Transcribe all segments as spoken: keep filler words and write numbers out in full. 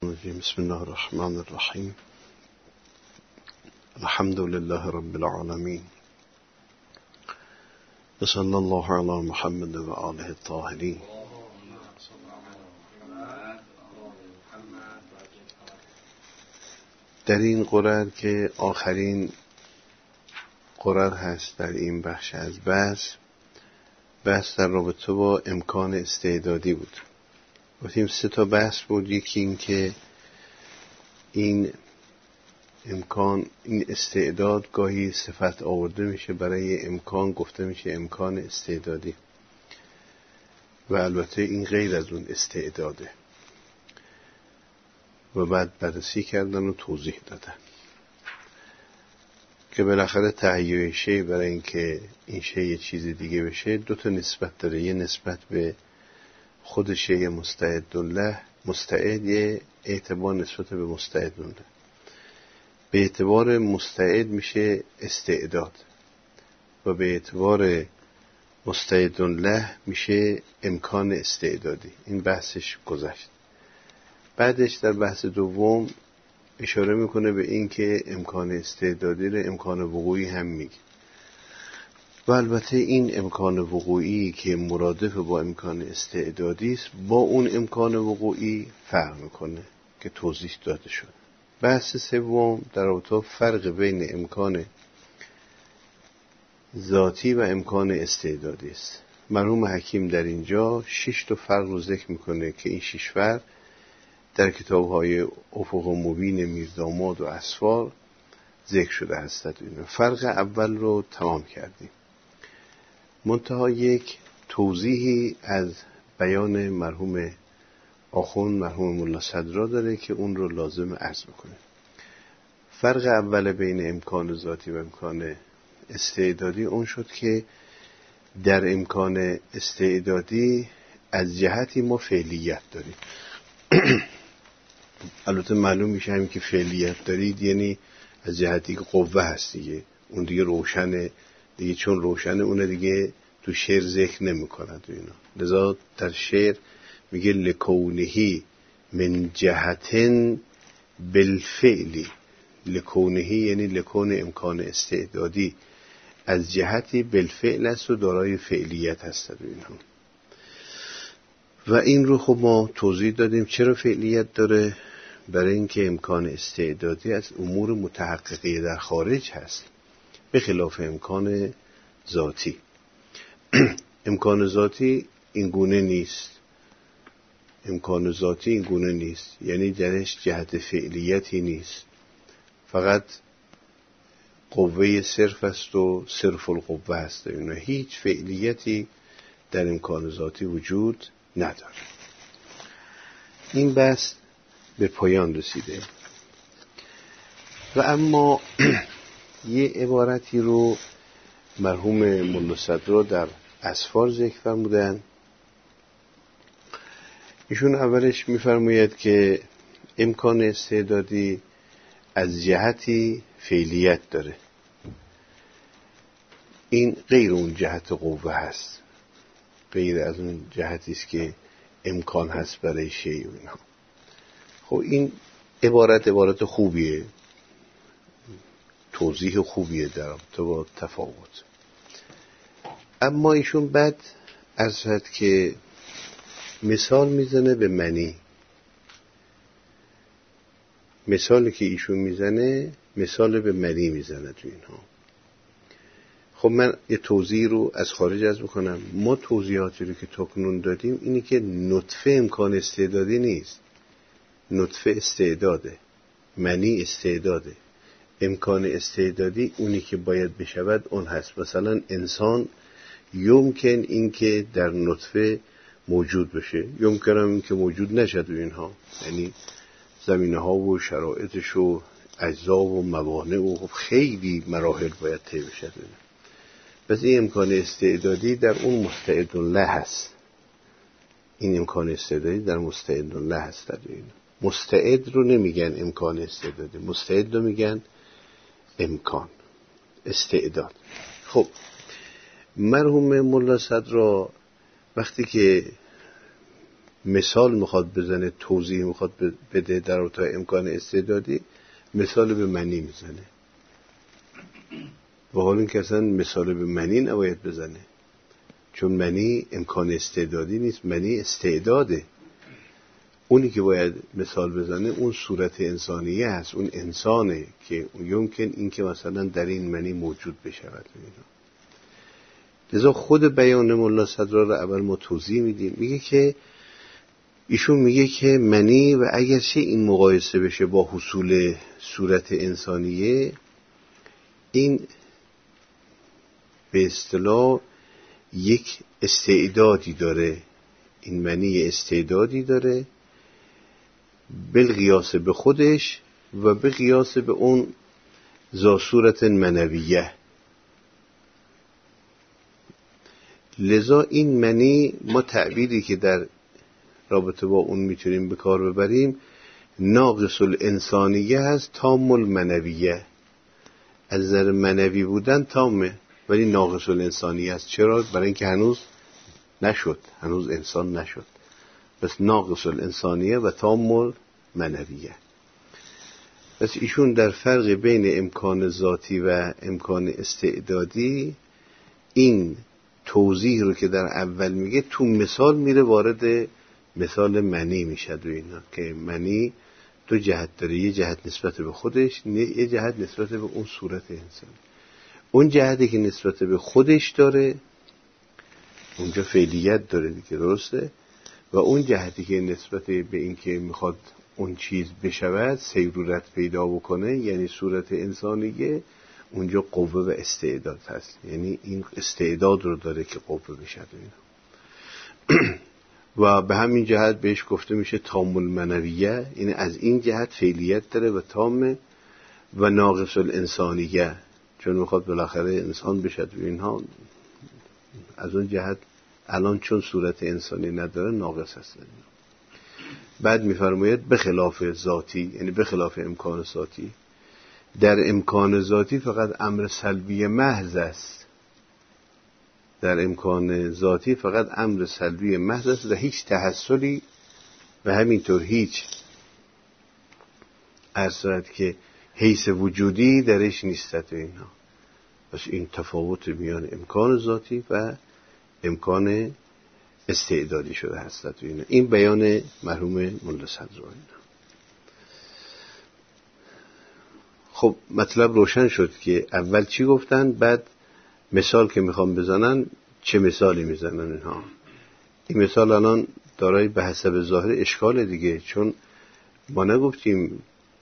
بسم الله الرحمن الرحیم. الحمد لله رب العالمین و صلی الله علی محمد و آله الطاهرین. در این قرار که آخرین قرار هست در این بخش از بحث بحث در رابطه با امکان استعدادی بود. گفتیم سه تا بحث بود. یکی این که این امکان، این استعداد گاهی صفت آورده میشه برای امکان، گفته میشه امکان استعدادی و البته این غیر از اون استعداده و بعد بررسی کردن و توضیح دادن که بالاخره تهیه شی برای اینکه این شی یه چیز دیگه بشه دو تا نسبت داره. یه نسبت به خود شی مستعد الله، مستعد، یه اعتبار نسبت به مستعد الله. به اعتبار مستعد میشه استعداد و به اعتبار مستعد الله میشه امکان استعدادی. این بحثش گذشت. بعدش در بحث دوم اشاره میکنه به این که امکان استعدادی رو امکان وقوعی هم میگه و البته این امکان وقوعی که مرادف با امکان استعدادی است با اون امکان وقوعی فرق میکنه که توضیح داده شد. بحث سوم در رابطه فرق بین امکان ذاتی و امکان استعدادی است. مرحوم حکیم در اینجا شش تا فرق رو ذکر میکنه که این شش فرق در کتاب‌های افق مبین میرداماد و اسفار ذکر شده هستند. فرق اول رو تمام کردیم. منتها یک توضیحی از بیان مرحوم آخوند مرحوم ملا صدرا داره که اون رو لازم عرض بکنه. فرق اول بین امکان ذاتی و امکان استعدادی اون شد که در امکان استعدادی از جهتی ما فعلیت داریم. البته معلوم میشه همین که فعلیت دارید یعنی از جهتی که قوه هست دیگه، اون دیگه روشنه دیگه، چون روشنه اون دیگه تو شعر ذکر نمی کند و اینا. لذا در شعر میگه لکونهی من جهتن بالفعلی. لکونهی یعنی لکون امکان استعدادی از جهتی بالفعل است و دارای فعلیت هست و اینا. و این رو خب ما توضیح دادیم چرا فعلیت داره. برای اینکه امکان استعدادی از امور متحققه در خارج هست به خلاف امکان ذاتی. امکان ذاتی این گونه نیست. امکان ذاتی این گونه نیست، یعنی درش جهت فعلیتی نیست، فقط قوه صرف است و صرف القوه هست. اینا هیچ فعلیتی در امکان ذاتی وجود نداره. این بحث به پایان رسیده و اما یه عبارتی رو مرحوم ملا صدرا در اسفار ذکر فرمودن. ایشون اولش میفرماید که امکان استعدادی از جهتی فعلیت داره، این غیر اون جهت قوه هست، غیر از اون جهتی است که امکان هست برای شیء و اینها. خب این عبارت عبارت خوبیه، توضیح خوبیه در رابطه با تفاوت. اما ایشون بعد عرض کرد که مثال میزنه به منی. مثالی که ایشون میزنه مثال به منی میزنه تو اینها. خب من یه توضیح رو از خارج عرض بکنم. ما توضیحاتی رو که تکنون دادیم اینی که نطفه امکان استعدادی نیست، نطفه استعداده، منی استعداده. امکان استعدادی اونی که باید بشود اون هست. مثلا انسان یمکن این که در نطفه موجود بشه، یمکن هم این که موجود نشد و اینها، یعنی زمینه ها و شرایطش و اجزا و موانع و خیلی مراحل باید طی بشد. پس این امکان استعدادی در اون مستعد الله هست. این امکان استعدادی در مستعد الله هست. در این مستعد رو نمیگن امکان استعدادی، مستعد رو میگن امکان استعداد. خب مرحوم ملا صدرا وقتی که مثال میخواد بزنه، توضیح میخواد بده در رابطه امکان استعدادی، مثال به منی میزنه، و حال این که اصلا مثال به منی نباید بزنه، چون منی امکان استعدادی نیست، منی استعداده. اونی که باید مثال بزنه اون صورت انسانیه هست، اون انسانه که یمکن این که مثلا در این منی موجود بشود. لذا خود بیان ملا صدرا رو اول ما توضیح میدیم. میگه که ایشون میگه که منی و اگرچه این مقایسه بشه با حصول صورت انسانیه، این به اصطلاح یک استعدادی داره، این منی استعدادی داره بالقیاس به خودش و به قیاس به اون ذا صورت منویه. لذا این منی ما تعبیری که در رابطه با اون میتونیم به کار ببریم ناقص الانسانیه هست، تام المنویه. از نظر منوی بودن تامه ولی ناقص الانسانیه است. چرا؟ برای اینکه هنوز نشد، هنوز انسان نشد. بس ناقص الانسانیه و تام المنویه. بس ایشون در فرق بین امکان ذاتی و امکان استعدادی این توضیح رو که در اول میگه تو مثال میره وارد مثال منی میشه و اینا، که منی دو جهت داره، یه جهت نسبت به خودش، یه جهت نسبت به اون صورت انسان. اون جهتی که نسبت به خودش داره اونجا فعلیت داره دیگه، درسته؟ و اون جهتی که نسبت به این که میخواد اون چیز بشود سیرورت پیدا بکنه، یعنی صورت انسانیه، اونجا قوه و استعداد هست. یعنی این استعداد رو داره که قوه بشه و به همین جهت بهش گفته میشه تام المنویه. این از این جهت فعلیت داره و تامه، و ناقص الانسانیه چون میخواد بالاخره انسان بشه و اینها، از اون جهت الان چون صورت انسانی نداره ناقص هست. بعد میفرماید به خلاف ذاتی، یعنی به خلاف امکان ذاتی. در امکان ذاتی فقط امر سلبی محض است، در امکان ذاتی فقط امر سلبی محض است و هیچ تحصلی و همینطور هیچ اثرات که حیث وجودی درش نیستد و اینها. پس این تفاوت میان امکان ذاتی و امکان استعدادی شده هستد و اینها. این بیان مرحوم ملا صدرا. خب مطلب روشن شد که اول چی گفتن، بعد مثال که میخوام بزنن چه مثالی میزنن اینها. این مثال الان دارای به حسب ظاهر اشکال دیگه، چون ما نگفتیم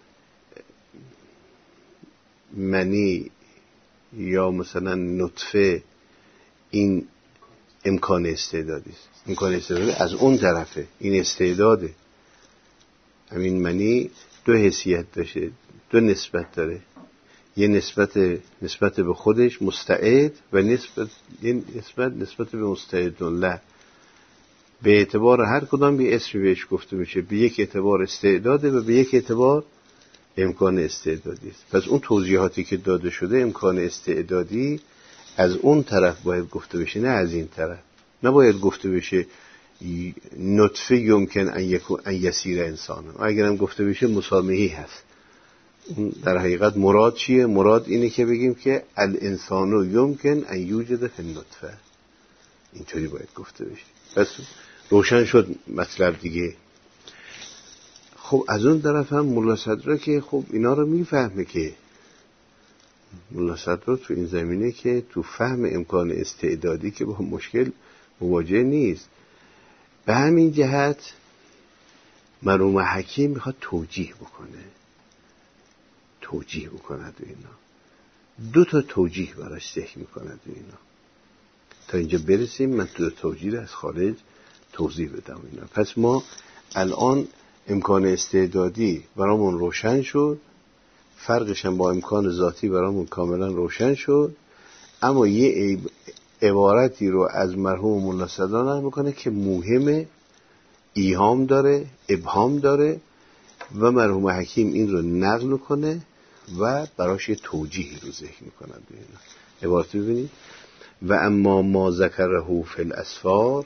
منی یا مثلا نطفه این امکان استعدادی است. امکان استعدادی از اون طرفه، این استعداده. همین منی دو حیثیت داشته، دو نسبت داره، یه نسبت نسبت به خودش مستعد و نسبت یه نسبت نسبت به مستعد الله. به اعتبار هر کدام به اسمی بهش گفته میشه، به یک اعتبار استعداده و به یک اعتبار امکان استعدادی است. پس اون توضیحاتی که داده شده امکان استعدادی از اون طرف باید گفته بشه، نه از این طرف. نباید گفته بشه نطفه یمکن ان یکون ان یسیر انسان، اگرم گفته بشه مسامحی هست. در حقیقت مراد چیه؟ مراد اینه که بگیم که الانسان یمکن ان یوجد فی النطفه، اینطوری باید گفته بشه. پس روشن شد مطلب دیگه. خب از اون طرف هم ملا صدرا که خب اینا رو میفهمه، که ملا صدرا تو این زمینه که تو فهم امکان استعدادی که با مشکل مواجه نیست. به همین جهت مرحوم حکیم میخواد توجیه بکنه، توجیه بکند و اینا. دو تا توجیه براش ذکر میکند و اینا. تا اینجا برسیم من دو تا توجیه از خارج توضیح بدم و اینا. پس ما الان امکان استعدادی برامون روشن شد، فرقش هم با امکان ذاتی برامون کاملا روشن شد. اما یه عبارتی رو از مرحوم ملا صدرا نقل میکنه که مهمه، ایهام داره، ابهام داره، و مرحوم حکیم این رو نقل میکنه و براش یه توجیه رو ذکر میکنه. عبارت ببینید: و اما ما ذکره فی الاسفار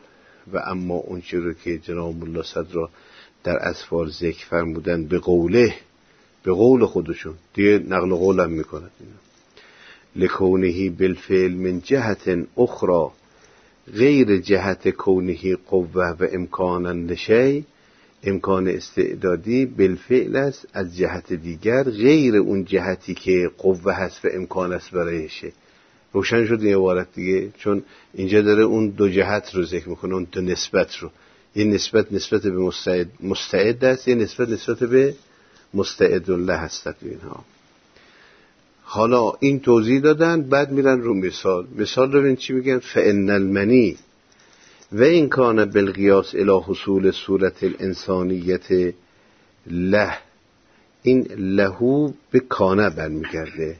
و اما اون چیزی رو که جناب ملا صدرا در اسفار ذکر فرمودن به قوله، به قول خودشون دیگه نقل قول هم میکنن لکونهی بالفعل من جهت اخرى غیر جهت کونهی قوه و امکانا لشی، امکان استعدادی بالفعل است از جهت دیگر غیر اون جهتی که قوه هست و امکان است برایشه. روشن شد این عبارت دیگه، چون اینجا داره اون دو جهت رو ذکر میکنه، اون دو نسبت رو. یه نسبت نسبت به مستعد مستعد است، یه نسبت نسبت به مستعد الله هست اینها. حالا این توضیح دادن، بعد میرن رو مثال. مثال رو ببین چی میگن. فإن المنی و این کان بالقیاس الی حصول صورت الانسانیت له، این لهو به کانه برمیگرده،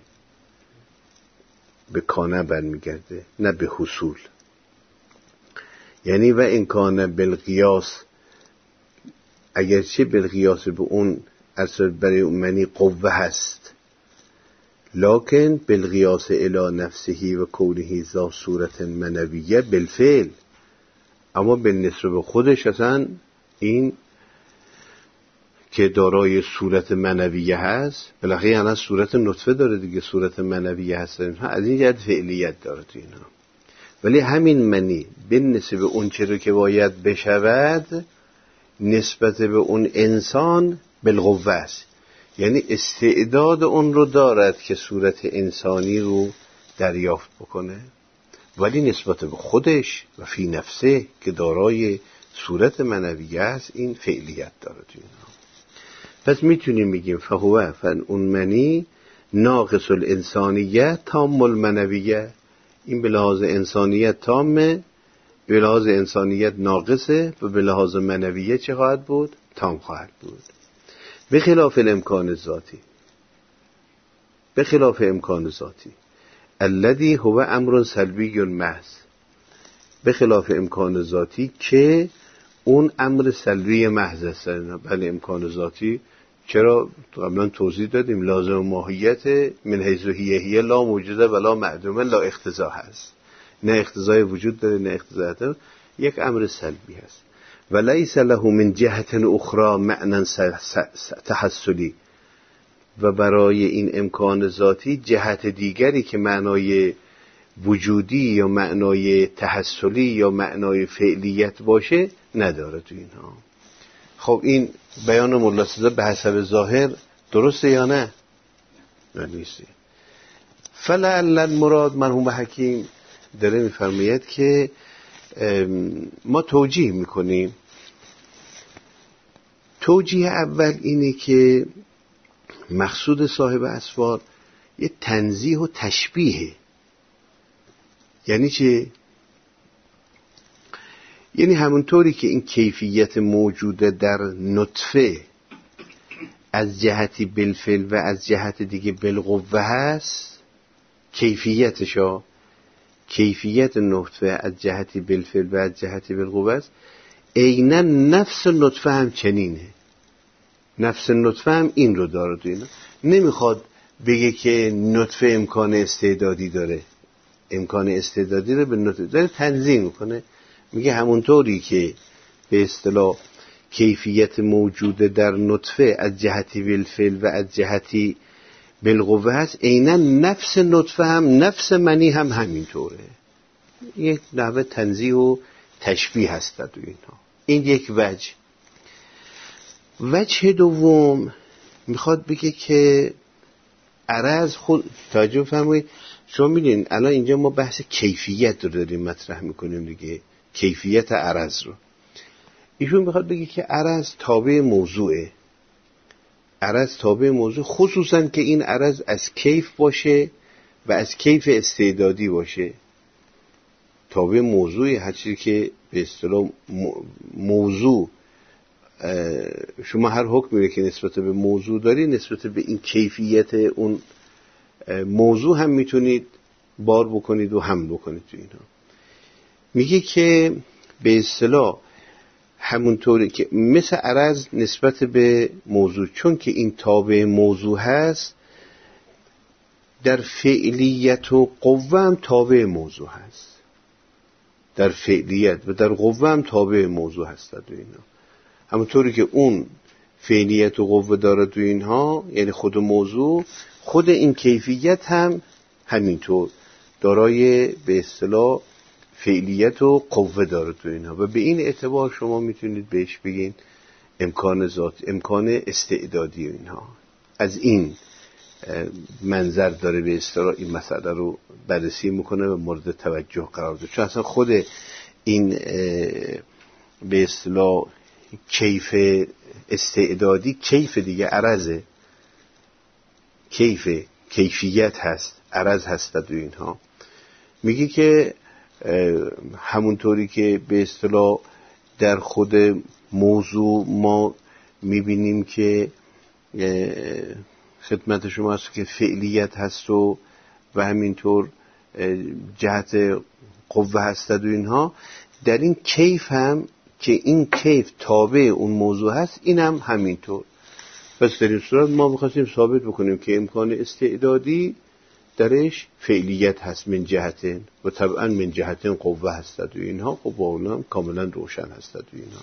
به کانه برمیگرده نه به حصول. یعنی و این کان بالقیاس، اگرچه بالقیاس به اون اصل برای اون منی قوه هست، لکن بالقیاس الی نفسه و کونه ذا صورت منویه بالفعل، اما بالنسبه به خودش اصلا این که دارای صورت منویه هست، بالاخره یعنی صورت نطفه داره دیگه، صورت منویه هست، از این جهت فعلیت داره تو اینا. ولی همین منی بالنسبه به اون چیزی که باید بشود نسبت به اون انسان بالقوه است، یعنی استعداد اون رو دارد که صورت انسانی رو دریافت بکنه، ولی نسبت به خودش و فی نفسه که دارای صورت منویه است این فعلیت داره تو اینا. پس میتونیم بگیم فهوه فن اون منی ناقص الانسانیت تام المنویه، این به لحاظ انسانیت تامه، به لحاظ انسانیت ناقصه و به لحاظ منویه چه خواهد بود؟ تام خواهد بود. به خلاف الامکان ذاتی، به خلاف امکان ذاتی الذی هو امر سلبی محض، به خلاف امکان ذاتی که اون امر سلبی محض است. بله امکان ذاتی چرا قبلا توضیح دادیم لازم ماهیت من حیث هیه هیه لا موجوده ولا معدومه لا اقتضا هست، نه اقتضای وجود داره نه اقتضا داره، یک امر سلبی هست. و لیس له من جهت اخرى معنی تحصلی، و برای این امکان ذاتی جهت دیگری که معنای وجودی یا معنای تحصلی یا معنای فعلیت باشه نداره تو اینها. خب این بیان مولا صدر به حسب ظاهر درسته یا نه؟ نه نیستی. فلعل المراد مرحوم حکیم داره میفرماید که ما توجیه میکنیم. توجیه اول اینه که مقصود صاحب اسفار یه تنزیه و تشبیه. یعنی چه؟ یعنی همونطوری که این کیفیت موجوده در نطفه از جهتی بالفعل و از جهت دیگه بالقوه هست، کیفیتشا کیفیت نطفه از جهتی بالفعل و از جهتی بالقوه است، عیناً نفس نطفه هم چنینه. نفس نطفه هم این رو داره تو اینا. نمیخواد بگه که نطفه امکان استعدادی داره، امکان استعدادی رو به نطفه داره تنظیم میکنه. میگه همونطوری که به اصطلاح کیفیت موجوده در نطفه از جهتی بالفعل و از جهتی بالقوه هست، عیناً نفس نطفه هم نفس منی هم همینطوره. یک نحوه تنزیه و تشبیه هست تو اینها. این یک وجه. وجه دوم میخواد بگه که عرض خود توجه فرمایید. شما میدین الان اینجا ما بحث کیفیت رو داریم مطرح میکنیم دیگه، کیفیت عرض رو. ایشون میخواد بگه که عرض تابع موضوعه، عرض تابع موضوع، خصوصا که این عرض از کیف باشه و از کیف استعدادی باشه. تابع موضوعی، هر چیزی که به اصطلاح موضوع، شما هر حکمی که نسبت به موضوع داری نسبت به این کیفیت اون موضوع هم میتونید بار بکنید و حمل بکنید تو اینها. میگه که به اصطلاح همونطوری که مثل عرض نسبت به موضوع، چون که این تابع موضوع هست، در فعلیت و قوه هم تابع موضوع هست. در فعلیت و در قوه هم تابع موضوع هستند و اینا. همونطوری که اون فعلیت و قوه داره تو اینها، یعنی خود موضوع، خود این کیفیت هم همینطور دارای به اصطلاح فعلیت و قوه داره تو اینها و به این اعتبار شما میتونید بهش بگین امکان ذات، امکان استعدادی و اینها. از این منظر داره به اصطلاح این مسئله رو بررسی میکنه و مورد توجه قرار داره، چون اصلا خود این به اصطلاح کیف استعدادی کیف دیگه عرضه، کیف کیفیت هست، عرض هست دو اینها. میگه که همونطوری که به اصطلاح در خود موضوع ما میبینیم که خدمت شما هست که فعلیت هست و و همینطور جهت قوه هست و اینها، در این کیف هم که این کیف تابع اون موضوع هست، این هم همینطور. پس در این صورت ما می‌خواستیم ثابت بکنیم که امکان استعدادی درش فعلیت هست من جهتن و طبعا من جهتن قوه هست و اینها. خب با اونها کاملا روشن هست و اینها.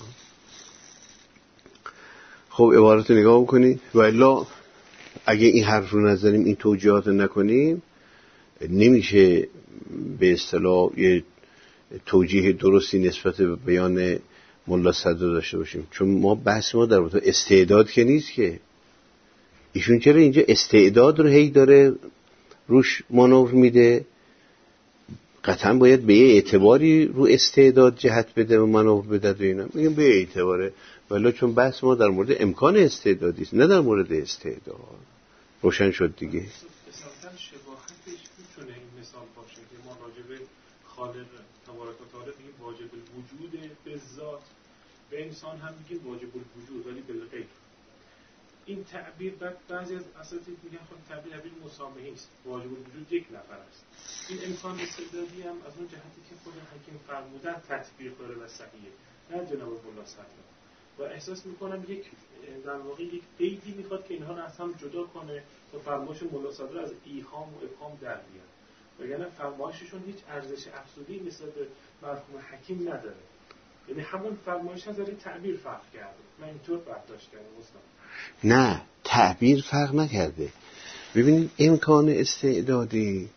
خب عبارت نگاه بکنید و الا اگه این حرف رو نظریم، این توجیهات نکنیم، نمیشه به اصطلاح یه توجیه درستی نسبت به بیان ملا صدر داشته باشیم، چون ما بحث ما در مورد استعداد که نیست که. ایشون چرا اینجا استعداد رو هی داره روش مانور میده؟ قطعا باید به یه اعتباری رو استعداد جهت بده و مانور بده و اینا. میگم به اعتباره، ولی چون بحث ما در مورد امکان استعدادی است نه در مورد استعداد. روشن شد دیگه. مثلا شباهتش میتونه این مثال باشه که ما راجع به خالق تبارک و تعالی میگیم واجب الوجود به ذات، به انسان هم میگیم واجب الوجود ولی بالغیب. این تعبیر بعد بعضی از اساتید میگن خب تعبیر تعبیر مسامحی است، واجب الوجود یک نفر است. این امکان استعدادی هم از اون جهتی که خود حکیم فرمودن تطبیق داره و صحیحه، نه جناب ملا صدر. و احساس میکنم یک در واقع یک قیدی میخواد که اینها رو از هم جدا کنه تا فرمایش ملا صدر از ایهام و ابهام در بیاد، وگرنه فرمایششون هیچ ارزش افزوده‌ای نسبت به مرحوم حکیم نداره. یعنی همون فرمایش از تعبیر فرق کرده. من اینطور برداشت کردم استاد. نه، تعبیر فرق نکرده. ببینید امکان استعدادی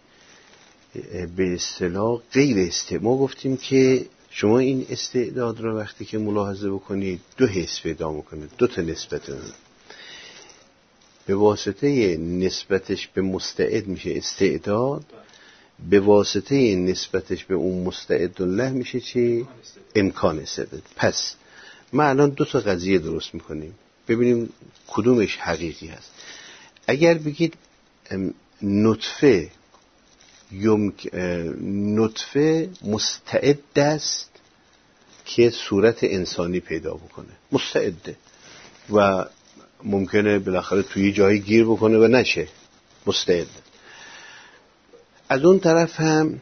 به اصطلاح غیر استعداد، ما گفتیم که شما این استعداد رو وقتی که ملاحظه بکنید دو حس پیدا میکنه، دو تا نسبت اون. به واسطه نسبتش به مستعد میشه استعداد، به واسطه نسبتش به اون مستعد الله میشه چی؟ امکان استعداد. پس ما الان دو تا قضیه درست میکنیم، ببینیم کدومش حقیقی هست. اگر بگید نطفه یمک... نطفه مستعد است که صورت انسانی پیدا بکنه، مستعده و ممکنه بالاخره توی جایی گیر بکنه و نشه، مستعد. از اون طرف هم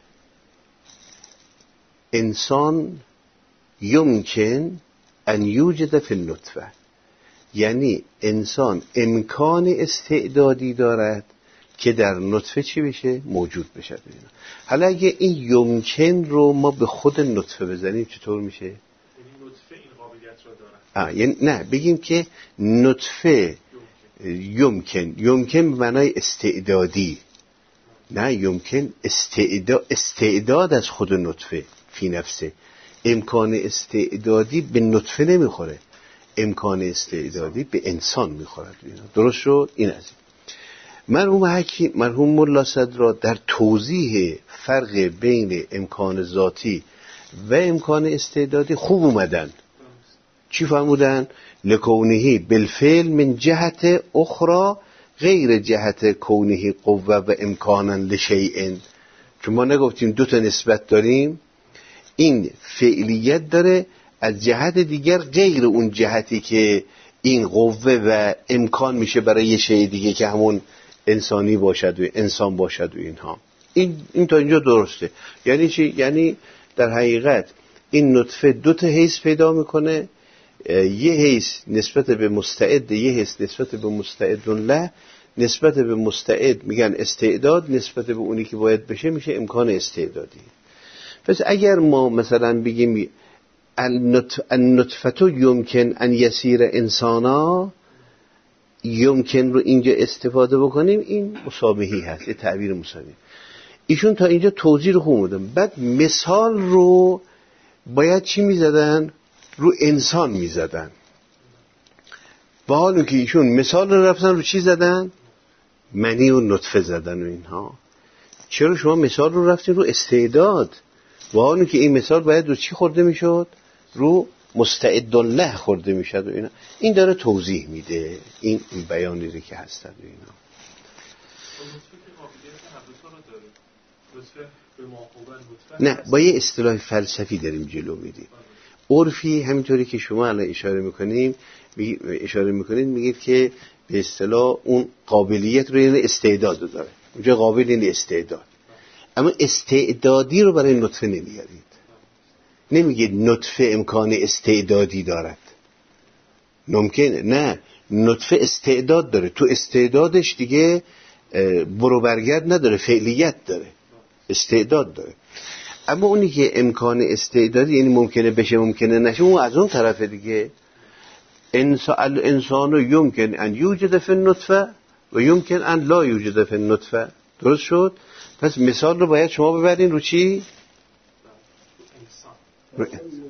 انسان یمکن ان یوجد فی النطفه، یعنی انسان امکان استعدادی دارد که در نطفه چی بشه؟ موجود بشه. حالا اگه این یمکن رو ما به خود نطفه بزنیم چطور میشه؟ یعنی نطفه این قابلیت رو داره. آه یعنی نه، بگیم که نطفه یمکن، یمکن به معنای استعدادی، نه یمکن استعداد، استعداد از خود نطفه فی نفسه. امکان استعدادی به نطفه نمیخوره، امکان استعدادی به انسان میخورد. درست شد؟ این از این. مرحوم حکیم، مرحوم ملا صدر را در توضیح فرق بین امکان ذاتی و امکان استعدادی خوب اومدن. چی فرمودن؟ لکونهی بالفعل من جهت اخرى غیر جهت کونهی قوه و امکانا لشیء. چون ما نگفتیم دو تا نسبت داریم، این فعلیت داره از جهت دیگر غیر اون جهتی که این قوه و امکان میشه برای یه شی دیگه که همون انسانی باشد و انسان باشد و اینها. این این تا اینجا درسته. یعنی چی؟ یعنی در حقیقت این نطفه دو تا حیث پیدا میکنه، یه حیث نسبت به مستعد، یه حیث نسبت به مستعد الله. نسبت به مستعد میگن استعداد، نسبت به اونی که باید بشه میشه امکان استعدادی. پس اگر ما مثلا بگیم النطفه یمکن ان یسیر انسانا، یمکن رو اینجا استفاده بکنیم، این مشابهی هست، یه تعبیر مشابه. ایشون تا اینجا توضیح رو خوب بودن. بعد مثال رو باید چی میزدن؟ رو انسان میزدن. با حالی که ایشون مثال رو رفتن رو چی زدن؟ منی و نطفه زدن و اینها. چرا شما مثال رو رفتین رو استعداد؟ با حالی که این مثال باید رو چی خورده میشد؟ رو مستعد الله خورده میشد و اینا. این داره توضیح میده این بیانیه که هستن و اینا. نه، با یه اصطلاح فلسفی داریم جلو میدیم. عرفی همینطوری که شما الان اشاره میکنیم اشاره میکنید میگید که به اصطلاح اون قابلیت رو، یعنی استعداد داره. اونجا قابل یعنی استعداد. اما استعدادی رو برای نطفه نمیارید. نمیگید نطفه امکان استعدادی دارد. ممکنه نه، نطفه استعداد داره. تو استعدادش دیگه برو برگرد نداره، فعلیت داره، استعداد داره. اما اونی که امکان استعدادی یعنی ممکنه بشه ممکنه نشه، اون از اون طرف دیگه. انسان یمکن ان یوجد فی النطفه و یمکن ان لا یوجد فی النطفه. درست شد؟ پس مثال رو باید شما ببرین رو چی؟ رو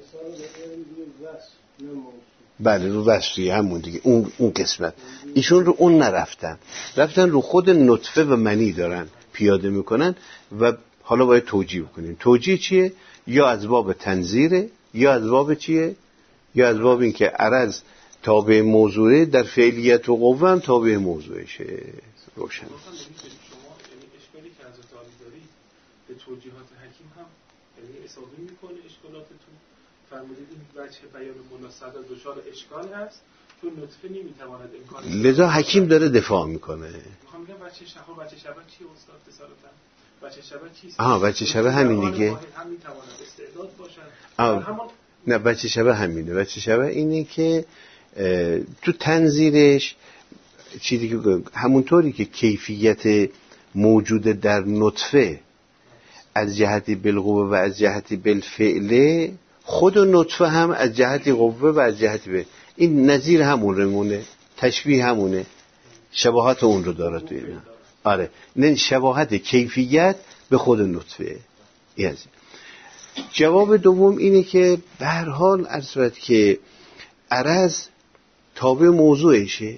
بله، رو وصفی همون دیگه، اون اون قسمت. ایشون رو اون نرفتن، رفتن رو خود نطفه و منی دارن پیاده میکنن و حالا باید توجیه بکنیم. توجیه چیه؟ یا از باب تنظیره، یا از باب چیه؟ یا از باب این که عرض تابع موضوعه، در فعلیت و قوه هم تابع موضوعشه. روشن. شما یعنی اشکالی که حضرت علی داری به توجیهات حکیم هم یعنی اصابه میکنه اشکالاتتون. فرمودید این وجه بیان مناسبت دچار اشکال هست چون نطفه نمیتواند امکان. لذا حکیم داره دفاع میکنه. میخوام بگم بچه شبه بچه شبه چی استاد اصالتا؟ بچه شبه چیست؟ آها بچه شبه همین دیگه. هم میتواند استعداد باشد. همون نه، بچه شبه همینه. بچه شبه اینه که تو تنظیرش چیزی که همونطوری که کیفیت موجود در نطفه از جهت بالقوه و از جهت بالفعله، خود نطفه هم از جهت قوه و از جهت به این نظیر همون رمونه، تشبیه همونه، شباهت اون رو داره تو اینا. آره، نه شباهت کیفیت به خود نطفه. این جواب دوم اینه که به هر حال از صورت که عرض تابع موضوعشه،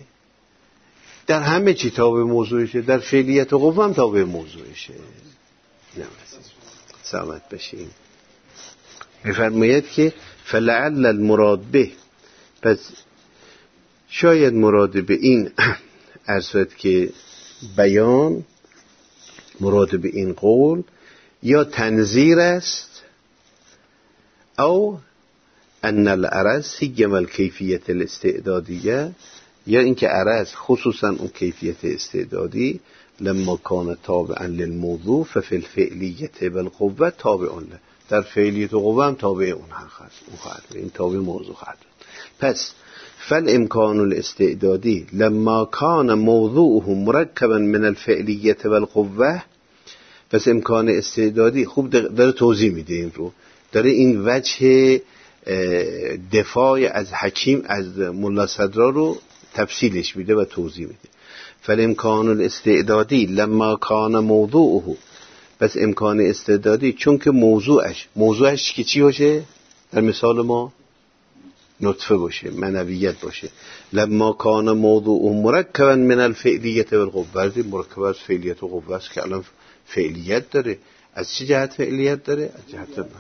در همه چی تابع موضوعشه، در فعلیت و قوه هم تابع موضوعشه. نه سلامت بشین. میفرماید که فلعل المراد به، پس شاید مراد به این ارزد که بیان، مراد به این قول یا تنظیر است، او ان العرض سیما الکیفیت الاستعدادیه، یا اینکه عرض خصوصا اون کیفیت استعدادی لما کان تابعا للموضوع ففی الفعلیت بالقوه تابع له، در فعلیت و قوه هم تابع اون هست، اون خواهد این تابع موضوع خواهد. پس فالامکان الاستعدادی لما کان موضوعه مرکبا من الفعلیت والقوه، پس امکان استعدادی خوب داره توضیح میده این رو، داره این وجه دفاع از حکیم از ملا صدرا رو تفصیلش میده و توضیح میده. فالامکان الاستعدادی لما کان موضوعه، پس امکان استعدادی چون که موضوعش موضوعش که چی باشه؟ در مثال ما نطفه باشه، معنویت باشه. لما کان موضوع مرکبا من الفعلیت والقوه، بعضی مرکب از فعلیت و قوه است که الان فعلیت داره. از چه جهت فعلیت داره؟ از جهت معنوی.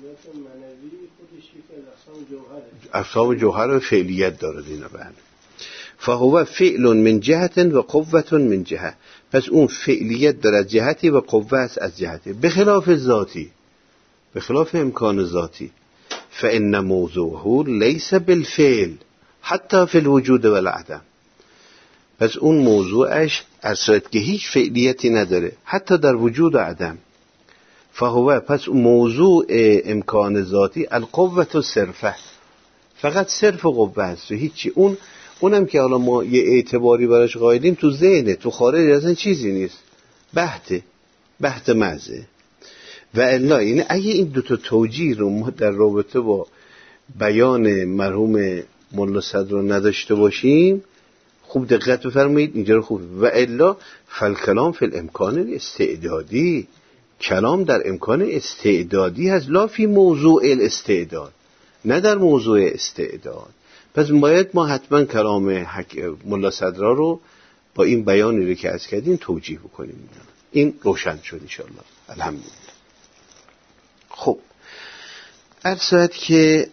اقسام جوهر و فعلیت داره دینا. بله. فهو فعل من جهت و قوة من جهه، پس اون فعلیت داره از جهتی و قوه است از جهتی، به خلاف ذاتی، به خلاف امکان ذاتی. فإن موضوعه ليس بالفعل حتی فی الوجود والعدم، پس اون موضوعش اصرت که هیچ فعلیتی نداره حتی در وجود و عدم. فهو، پس موضوع امکان ذاتی القوة صرفه، فقط صرف قوه است و هیچی. اون اونم که حالا ما یه اعتباری براش قائلیم تو ذهنه، تو خارج اصلا چیزی نیست، بحته، بحت محضه. و الا این اگه این دوتا توجیه رو ما در رابطه با بیان مرحوم ملا صدر رو نداشته باشیم، خوب دقت بفرمایید اینجا رو خوب، و الا فالکلام فی الامکان استعدادی، کلام در امکان استعدادی هست، لا فی موضوع الاستعداد، نه در موضوع استعداد. پس باید ما حتما کلام ملا صدر رو با این بیانی رو که از کردیم توجیه بکنیم. این روشن شد انشاءالله، الحمدلله. خب عرض که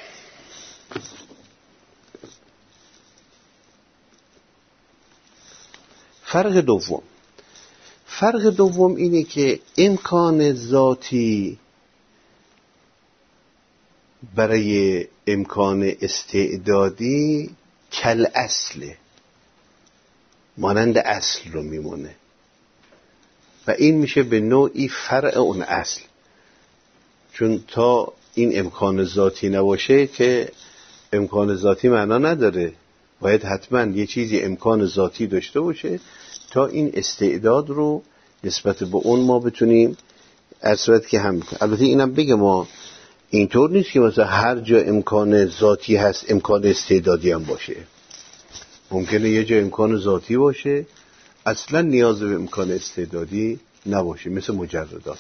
فرق دوم فرق دوم اینه که امکان ذاتی برای امکان استعدادی کل اصله، مانند اصل رو میمونه و این میشه به نوعی فرع اون اصل، چون تا این امکان ذاتی نباشه که امکان ذاتی معنا نداره، باید حتما یه چیزی امکان ذاتی داشته باشه تا این استعداد رو نسبت به اون ما بتونیم اصرت که هم بکنیم. البته اینم بگه ما اینطور نیست که مثلا هر جا امکان ذاتی هست امکان استعدادی هم باشه، ممکنه یه جا امکان ذاتی باشه اصلا نیاز به امکان استعدادی نباشه، مثل مجردات.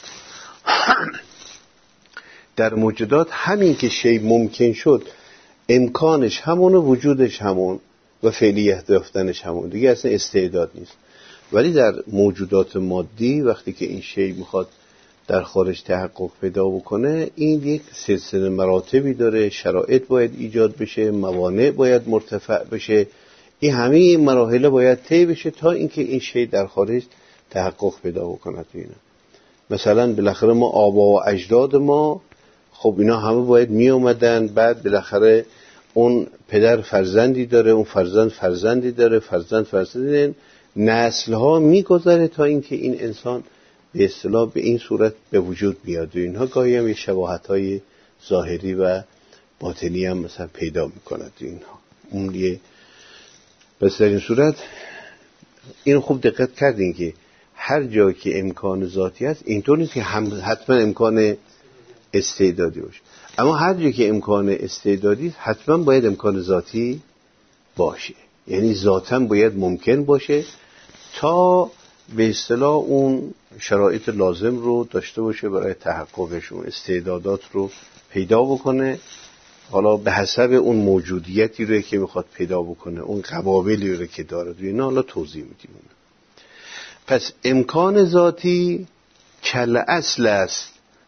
در موجودات همین که شی ممکن شد امکانش همون و وجودش همون و فعلیت یافتنش همون، دیگه اصلا استعداد نیست. ولی در موجودات مادی وقتی که این شی میخواد در خارج تحقق پیدا بکنه، این یک سلسله مراتبی داره، شرایط باید ایجاد بشه، موانع باید مرتفع بشه، این همه این مراحل باید طی بشه تا اینکه این شی در خارج تحقق پیدا بکنه. اینا مثلا بالاخره ما آبا و اجداد ما، خب اینا همه باید می اومدن، بعد بالاخره اون پدر فرزندی داره، اون فرزند فرزندی داره، فرزند فرزندی، نسل ها می گذره تا اینکه این انسان به اصطلاح به این صورت به وجود بیاد. و اینها گاهی هم یه شباهت های ظاهری و باطنی هم مثلا پیدا می کند اینها. اون یه پس در این صورت این خوب دقت کردین که هر جا که امکان ذاتی هست اینطور نیست که هم حتما امکان استعدادی باشه، اما هر جا که امکان استعدادی حتما باید امکان ذاتی باشه، یعنی ذاتاً باید ممکن باشه تا به اصطلاح اون شرایط لازم رو داشته باشه برای تحققش، اون استعدادات رو پیدا بکنه، حالا به حسب اون موجودیتی رو که میخواد پیدا بکنه، اون قوابلی رو که داره، اینا حالا توضیح میدیم. پس امکان ذاتی کل اصل است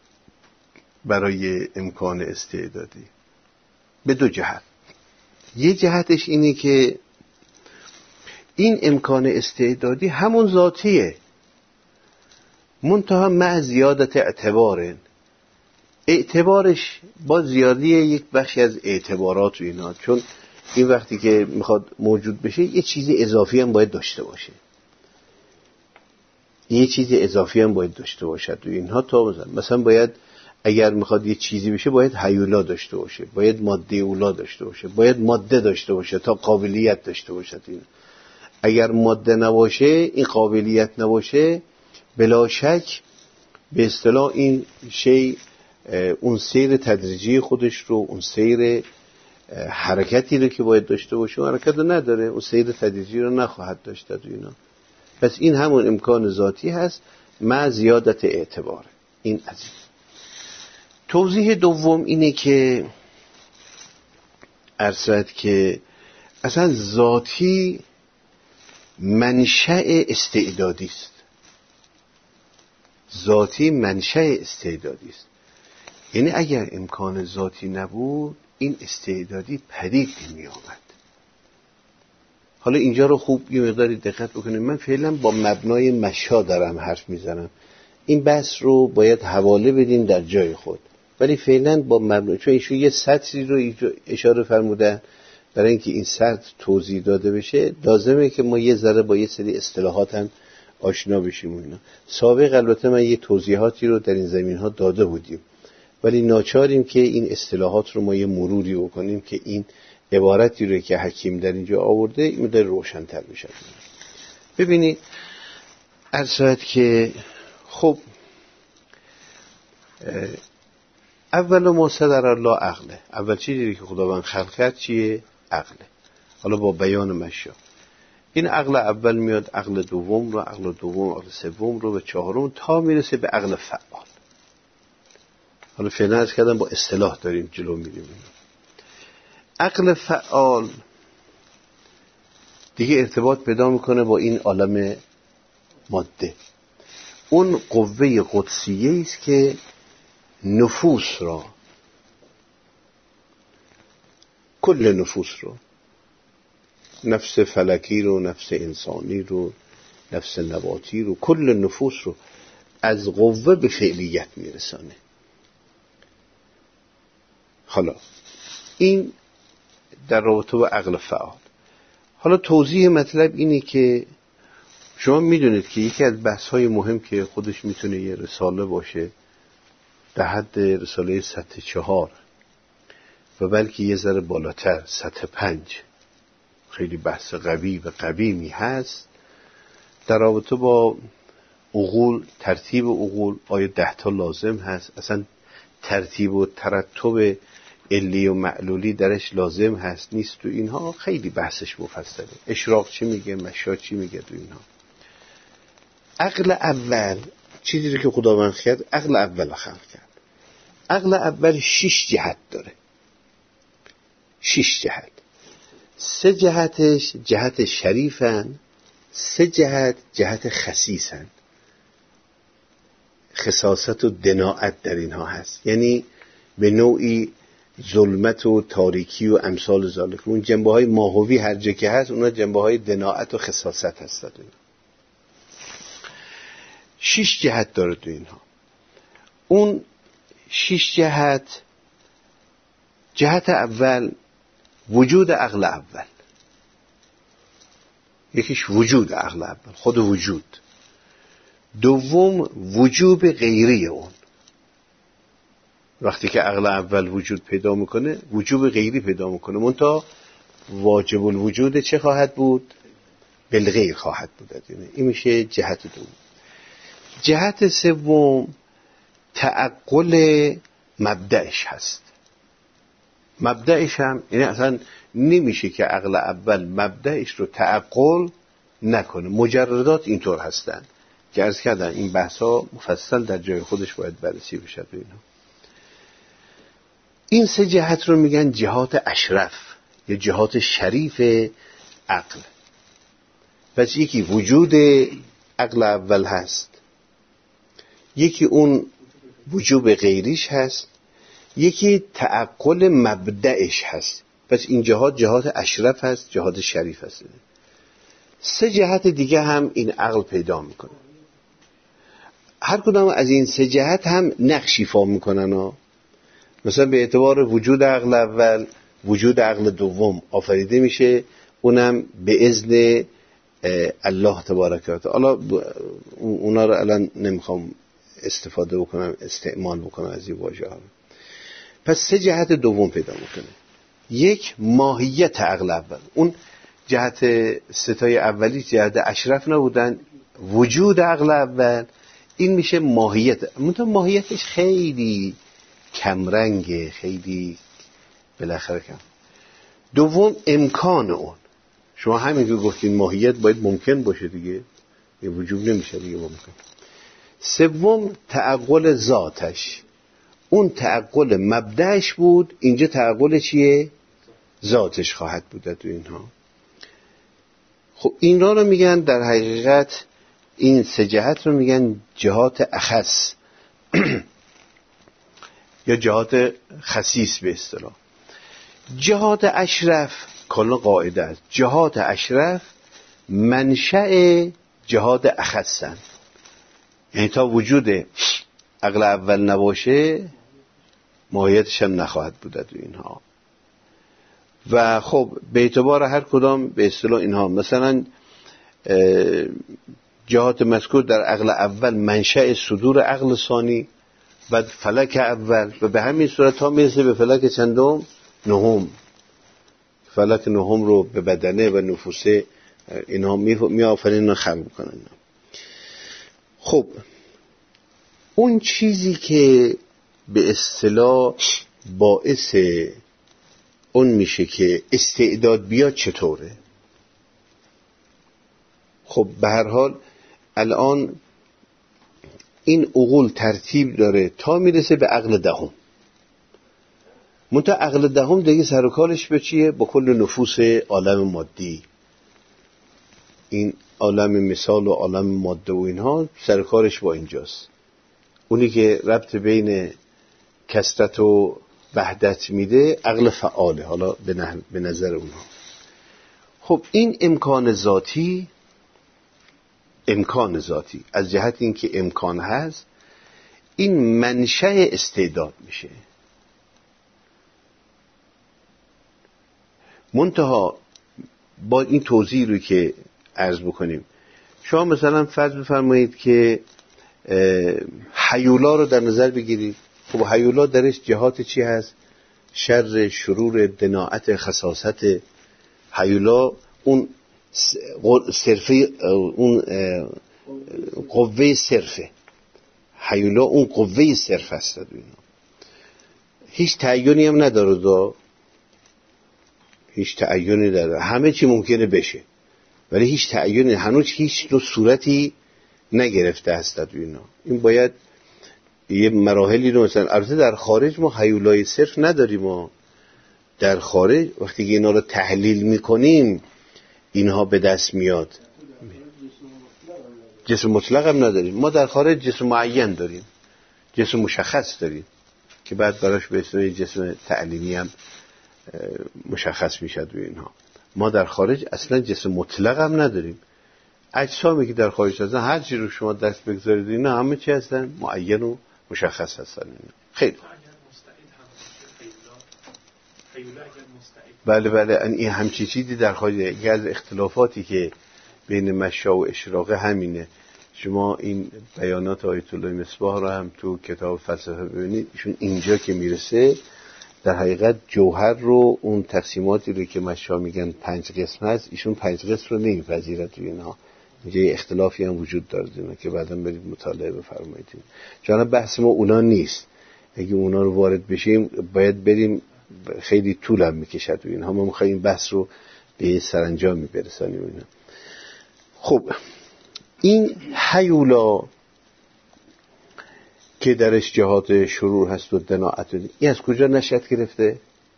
برای امکان استعدادی به دو جهت. یه جهتش اینه که این امکان استعدادی همون ذاتیه، منتها مع زیادت اعتباره، اعتبارش با زیادی یک بخشی از اعتبارات و اینا، چون این وقتی که میخواد موجود بشه یه چیزی اضافی هم باید داشته باشه، یه چیزی اضافی هم باید داشته باشد و اینها. تا مثلا مثلا باید اگر میخواد یه چیزی بشه باید هیولا داشته باشه، باید ماده اولا داشته باشه، باید ماده داشته باشه تا قابلیت داشته باشد. این اگر ماده نباشه، این قابلیت نباشه، بلا شک به اصطلاح این شی اون سیر تدریجی خودش رو، اون سیر حرکتی رو که باید داشته باشه اون حرکت رو نداره، اون سیر تدریجی رو نخواهد داشت و اینا. پس این همون امکان ذاتی هست مع زیادت اعتبار. این عزیز توضیح دوم اینه که ارشد که اصلا ذاتی منشأ استعدادی است، ذاتی منشأ استعدادی است. یعنی اگر امکان ذاتی نبود این استعدادی پدید نمی آمد. حالا اینجا رو خوب یه مقداری دقت بکنید، من فعلا با مبنای مشا دارم حرف میزنم، این بحث رو باید حواله بدین در جای خود، ولی فعلا با مبنای، چون ایشون یه سطری رو اشاره فرمودن برای اینکه این سطر توضیح داده بشه لازمه که ما یه ذره با یه سری اصطلاحات هم آشنا بشیم و اینا. سابق البته من یه توضیحاتی رو در این زمین ها داده بودیم، ولی ناچاریم که این اصطلاحات رو ما یه مروری بکنیم که این عبارتی رو که حکیم در اینجا آورده این مدر روشن‌تر بشه. ببینید ارشد که خب اول ما صدر الله عقله. اول چیزی که خداوند خلق کرد چیه؟ عقله. حالا با بیان مشا این عقل اول میاد، عقل دوم رو، عقل دوم، عقل سوم رو، به چهارم تا میرسه به عقل فعال. حالا فعلا از کردم با اصطلاح داریم جلو میریم. عقل فعال دیگه ارتباط پیدا میکنه با این عالم ماده. اون قوه قدسیه است که نفوس را، کل نفوس رو، نفس فلکی رو، نفس انسانی رو، نفس نباتی رو، کل نفوس رو از قوه به فعلیت میرسانه. حالا این در رابطه با عقل فعال. حالا توضیح مطلب اینه که شما میدونید که یکی از بحث‌های مهم که خودش میتونه یه رساله باشه در حد رساله سطح چهار و بلکه یه ذره بالاتر سطح پنج، خیلی بحث قوی و قویمی هست در رابطه با عقول، ترتیب عقول. آیا ده تا لازم هست؟ اصلا ترتیب و ترتب علی و معلولی درش لازم هست نیست؟ تو اینها خیلی بحثش مفصله. اشراق چی میگه، مشا چی میگه تو اینها. عقل اول چیزی که خداوند کرد، عقل اول خلق کرد. عقل اول شش جهت داره، شش جهت. سه جهتش جهت شریفن، سه جهت جهت خسیسن. خساست و دناعت در اینها هست، یعنی به نوعی ظلمت و تاریکی و امثال ذالک. اون جنبه های ماهوی هر جا که هست اونا جنبه های دناعت و خساست هست. شش جهت داره تو اینها. اون شش جهت، جهت اول وجود عقل اول، یکیش وجود عقل اول، خود وجود. دوم وجوب غیری اون. وقتی که عقل اول وجود پیدا میکنه وجوب غیری پیدا میکنه، منتها واجب الوجود چه خواهد بود؟ بالغیر خواهد بود. این میشه جهت دوم. جهت سوم تعقل مبدأش هست. مبدأش هم یعنی اصلا نمیشه که عقل اول مبدأش رو تعقل نکنه. مجردات اینطور هستن که عرض کردن این بحثا مفصل در جای خودش باید بررسی بشه. اینا این سه جهت رو میگن جهات اشرف یا جهات شریف عقل. پس یکی وجود عقل اول هست، یکی اون وجوب غیریش هست، یکی تعقل مبدأش هست. پس این جهات جهات اشرف هست، جهات شریف هست. سه جهت دیگه هم این عقل پیدا میکنه. هر کدام از این سه جهت هم نقش ایفا میکنن ها. مثلا به اعتبار وجود عقل اول وجود عقل دوم آفریده میشه، اونم به اذن الله تبارک و تعالی. حالا اونا رو الان نمیخوام استفاده بکنم، استعمال بکنم از این واژه ها. پس سه جهت دوم پیدا میکنه. یک ماهیت عقل اول، اون جهت ستای اولی جهت اشرف نبودن، وجود عقل اول این میشه ماهیت. منتها ماهیتش خیلی کمرنگه، خیلی بالاخره کم. دوم امکان اون. شما همین که گفتین ماهیت باید ممکن باشه دیگه، یه وجود نمیشه دیگه ممکن. سوم تعقل ذاتش، اون تعقل مبدأش بود، اینجا تعقل چیه؟ ذاتش خواهد بود تو اینها. خب این را رو میگن در حقیقت این سه جهت رو میگن جهات اخص یا جهات خصیص به اصطلاح. جهات اشرف کلا قاعده است، جهات اشرف منشأ جهات اخصن. یعنی تا وجود عقل اول نباشه ماهیتش هم نخواهد بود تو اینها. و خب به اعتبار هر کدام به اصطلاح اینها، مثلا جهات مذکور در عقل اول منشأ صدور عقل ثانی، بعد فلک اول، و به همین صورت ها میرسه به فلک چندم؟ نهم. فلک نهم رو به بدنه و نفوسه اینها می آفرین و خلق کنن. خب اون چیزی که به اصطلاح باعث اون میشه که استعداد بیاد چطوره. خب به هر حال الان این عقول ترتیب داره تا میرسه به عقل دهم. منتها عقل دهم دیگه سر و کارش به چیه؟ با کل نفوس عالم مادی، این عالم مثال و عالم ماده و اینها سر و کارش با اینجاست. اونی که ربط بین کثرت و وحدت میده عقل فعاله، حالا به نظر اونها. خب این امکان ذاتی، امکان ذاتی از جهت اینکه امکان هست، این منشأ استعداد میشه. منتها با این توضیح رو که عرض بکنیم، شما مثلا فرض بفرمایید که هیولا رو در نظر بگیرید. خب هیولا درش جهات چی هست؟ شر، شرور، دناعت، خساست. هیولا اون صرفه، اون قوه صرفه. هیولا اون قوه صرف است. هیچ تعیینی هم نداره، دا هیچ تعیینی نداره، همه چی ممکنه بشه، ولی هیچ تعیینی، هنوز هیچ نوع صورتی نگرفته است اینا. این باید یه مراحلی رو مثلا، البته در خارج ما هیولای صرف نداریم. ما در خارج وقتی که اینا رو تحلیل میکنیم اینها به دست میاد. جسم مطلق هم نداریم ما در خارج، جسم معین داریم، جسم مشخص داریم که بعد براش به اسم جسم تعلیمی هم مشخص میشد و اینها. ما در خارج اصلا جسم مطلق هم نداریم. اجسامی که در خارج هستن هر چی رو شما دست بگذارید اینا همه چی هستن معین و مشخص هستن اینا. خیلی بله بله این همچی چیزی در خارج. یکی از اختلافاتی که بین مشا و اشراقه همینه. شما این بیانات آیت الله مصباح رو هم تو کتاب فلسفه ببینید، ایشون اینجا که میرسه در حقیقت جوهر رو، اون تقسیماتی رو که مشا میگن پنج قسم هست، ایشون پنج قسم رو نمیپذیره تو اینها. اینجا یه اختلافی هم وجود داره دینا که بعدا برید مطالعه بفرمایید. چون بحث ما اونا نیست. اگه اونا رو وارد بشیم باید بریم، خیلی طول هم میکشد و اینها. ما میخوایم بحث رو به سرانجام برسانیم اینا. خب این هیولا که درش جهات شرور هست و دناعت، این از کجا نشأت گرفته؟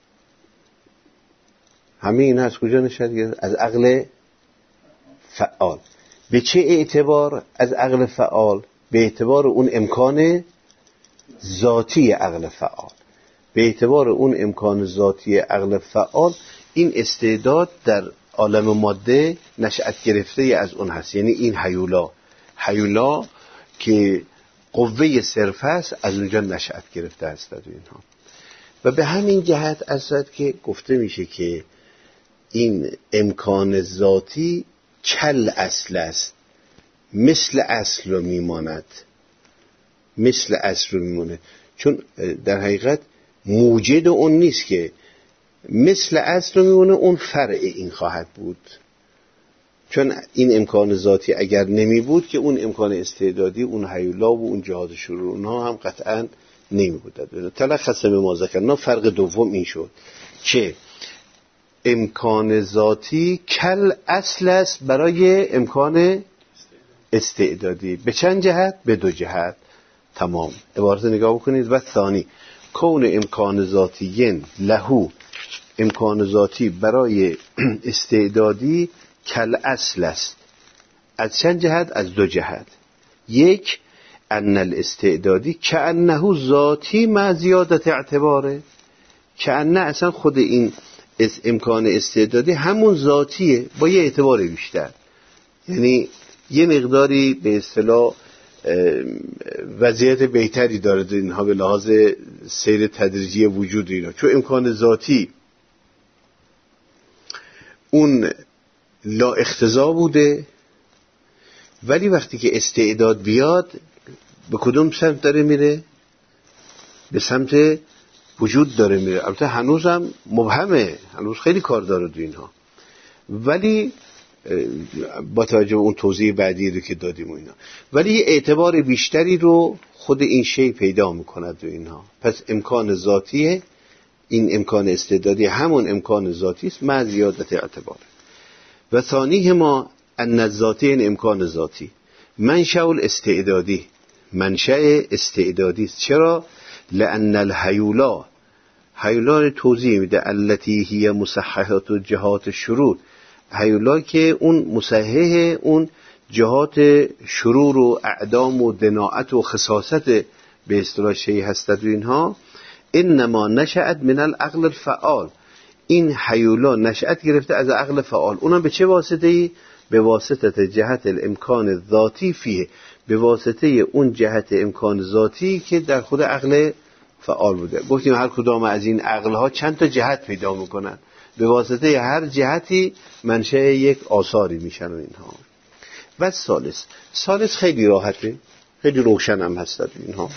همه این از کجا نشأت گرفته؟ از عقل فعال. به چه اعتبار از عقل فعال؟ به اعتبار اون امکان ذاتی عقل فعال. به اعتبار اون امکان ذاتی عقل فعال این استعداد در عالم ماده نشأت گرفته از اون هست. یعنی این هیولا، هیولا که قوه صرف هست، از اونجا نشأت گرفته است در اینها. و به همین جهت است که گفته میشه که این امکان ذاتی کل اصل است، مثل اصل رو میماند، مثل اصل رو میمونه. چون در حقیقت موجد اون نیست، که مثل اصل رو میمونه، اون فرع این خواهد بود. چون این امکان ذاتی اگر نمی بود که اون امکان استعدادی، اون هیولا و اون جهاد شروع اونها هم قطعا نمی بود. تلخص ما ذکرنا، فرق دوم این شد که امکان ذاتی کل اصل است برای امکان استعدادی. به چند جهت؟ به دو جهت. تمام. عبارت نگاه بکنید. و ثانی کون امکان ذاتیین لهو، امکان ذاتی برای استعدادی کل اصل است. از چند جهت؟ از دو جهت. یک، ان الاستعدادی کأنه ذاتی مع زیادت اعتباره، کأنه اصلا خود این امکان استعدادی همون ذاتیه با یه اعتبار بیشتر. یعنی یه مقداری به اصطلاح وضعیت بهتری داره اینها به لحاظ سیر تدریجی وجود اینا. چون امکان ذاتی اون لا اختزا بوده، ولی وقتی که استعداد بیاد به کدوم سمت داره میره؟ به سمت وجود داره میره. البته هنوزم مبهمه، هنوز خیلی کار داره دو اینها، ولی با توجه به اون توضیح بعدی رو که دادیم و اینا، ولی اعتبار بیشتری رو خود این شی پیدا میکند و اینها. پس امکان ذاتیه، این امکان استعدادی همون امکان ذاتی است مع زیادت اعتبار. و ثانیه ما ان الذاتی، این امکان ذاتی منشأ الاستعدادی، منشأ استعدادی است. چرا؟ لأن الهیولا، هیولا رو توضیح میده، التي هی مصححات جهات شرور، هیولا که اون مصحح اون جهات شرور و اعدام و دناعت و خساست به اصطلاح شیء هستد و اینها، انما نشأت من العقل الفعال، این هیولا نشأت گرفته از عقل فعال. اونم به چه واسطه‌ای؟ به واسطه جهت الامکان ذاتی فیه، به واسطه اون جهت امکان ذاتی که در خود عقل فعال بوده. گفتیم هر کدام از این عقل‌ها چند تا جهت پیدا میکنن، به واسطه هر جهتی منشأ یک آثاری میشن و اینها. و ثالث، ثالث خیلی راحته، خیلی روشن هم هستد اینها.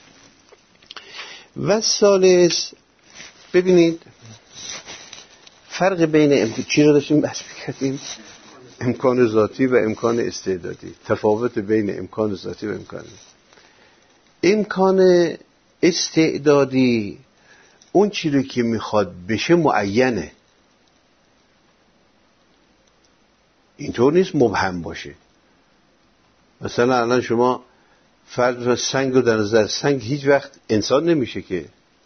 و ثالث ببینید فرق بین ام... چی رو داشتیم بحث می‌کردیم؟ امکان ذاتی و امکان استعدادی. تفاوت بین امکان ذاتی و امکان امکان استعدادی اون چیزی که میخواد بشه معینه، اینطور نیست مبهم باشه. مثلا الان شما فرض سنگ رو در نظر، سنگ هیچ وقت انسان نمیشه که،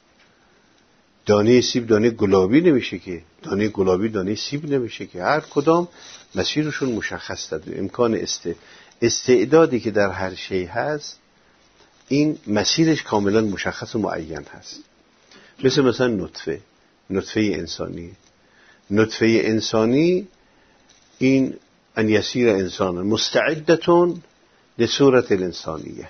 دانه سیب دانه گلابی نمیشه که، دانه گلابی دانه سیب نمیشه که، هر کدام مسیرشون مشخص داده. امکان است استعدادی که در هر شی هست این مسیرش کاملا مشخص و معین هست. مثل مثلا نطفه، نطفه انسانی، نطفه انسانی این ان یسیر انسان مستعدتون لصورت الانسانیه.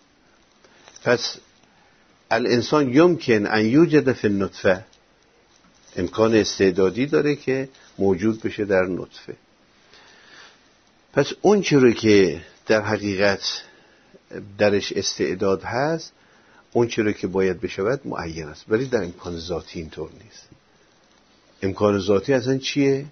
پس الانسان یمکن ان یوجد فی النطفه، امکان استعدادی داره که موجود بشه در نطفه. پس اون چیزی که در حقیقت درش استعداد هست، اون چیزی که باید بشود معین است، ولی در امکان ذاتی اینطور نیست. امکان ذاتی اصلا چیه؟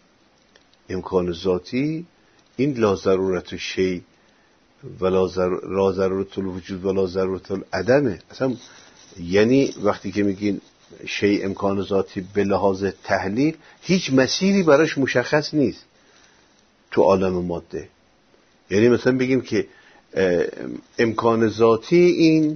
امکان ذاتی این لا ضرورت شیء ولا ضرورت الوجود ولا ضرورت العدمه. اصلا یعنی وقتی که میگین شیء امکان ذاتی به لحاظ تحلیل هیچ مسیری براش مشخص نیست تو عالم ماده. یعنی مثلا بگیم که امکان ذاتی این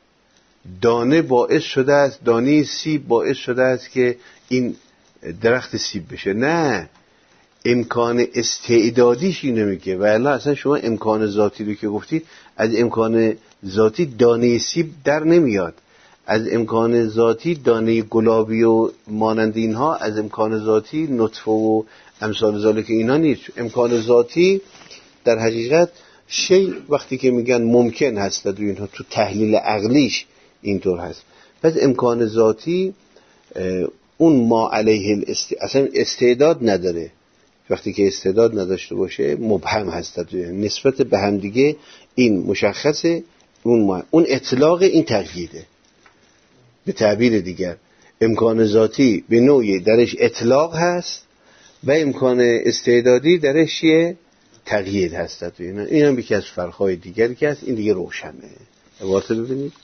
دانه باعث شده است، دانه سیب باعث شده است که این درخت سیب بشه، نه، امکان استعدادیش اینو میگه. و الا اصلا شما امکان ذاتی رو که گفتید، از امکان ذاتی دانه سیب در نمیاد، از امکان ذاتی دانه گلابی و مانند اینها، از امکان ذاتی نطفه و امثال ذالک اینا نیست. امکان ذاتی در حقیقت شی وقتی که میگن ممکن هست و اینها تو تحلیل عقلیش اینطور هست. پس امکان ذاتی اون ما علیه الاست... اصلا استعداد نداره. وقتی که استعداد نداشته باشه مبهم هست، نسبت به هم دیگه این مشخصه، اون ما... اون اطلاق، این تقییده. به تعبیر دیگر امکان ذاتی به نوعی درش اطلاق هست و امکان استعدادی درش یه تقیید هست. این هم یکی از فرق‌های دیگری که هست، این دیگه روشنه. عبارت ببینید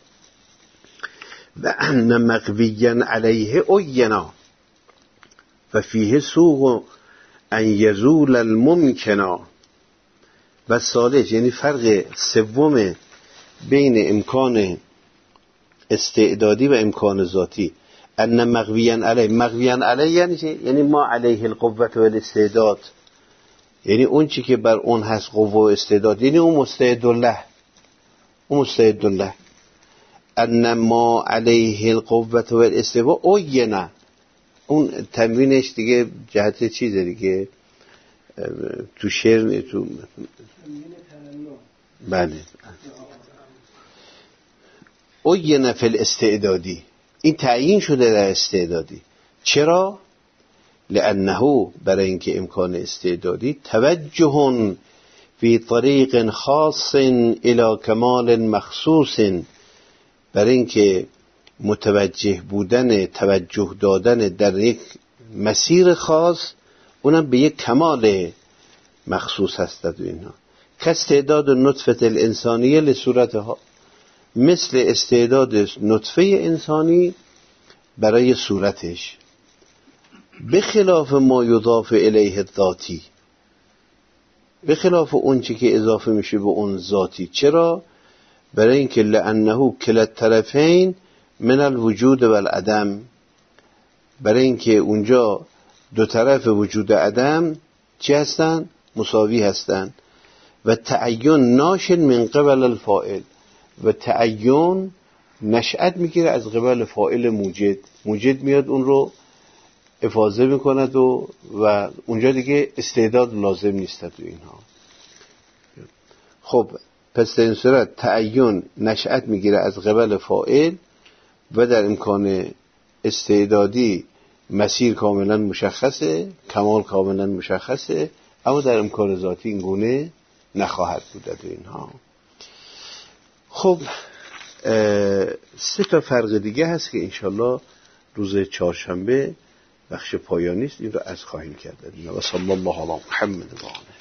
و ان مقویا علیه اوینا و فیه سوق ان یزول الممکنا. و ثالث یعنی فرق سوم بین امکان استعدادی و امکان ذاتی، ان مقویا علیه، مقویا علیه یعنی چی؟ یعنی ما علیه القوة و الاستعداد، یعنی اون چی که بر اون هست قوه و استعداد، یعنی اون مستعد الله، اون مستعد الله. ان ما علیه القوة و الاستعداد او یه نه، اون تنوینش دیگه جهت چیزه دیگه، تو شعر تو بله او یه نفل استعدادی، این تعیین شده در استعدادی. چرا؟ لأنه برای اینکه امکان استعدادی توجه فی طریق خاص الی کمال مخصوص، برای اینکه متوجه بودن، توجه دادن در یک مسیر خاص اونم به یک کمال مخصوص هستد و اینها. که استعداد نطفه الانسانیه لصورتها، مثل استعداد نطفه انسانی برای صورتش، به خلاف ما یضاف الیه الذاتی، به خلاف اون چی که اضافه میشه به اون ذاتی. چرا؟ برای اینکه لانه کلا الطرفین من الوجود و العدم، برای اینکه اونجا دو طرف وجود عدم چی هستن؟ مساوی هستن. و تعین ناشن من قبل الفاعل، و تعین نشأت میگیره از قبل فاعل موجد. موجد میاد اون رو افاضه میکند و و اونجا دیگه استعداد لازم نیست تو اینها. خب پس در این صورت تعین نشأت میگیره از قبل فاعل و در امکان استعدادی مسیر کاملا مشخصه، کمال کاملا مشخصه، اما در امکان ذاتی این گونه نخواهد بود در اینها. خب سه تا فرق دیگه هست که انشالله روز چهارشنبه بخش پایانی است، این رو از خواهیم کرد. و صلی الله علی محمد و آله.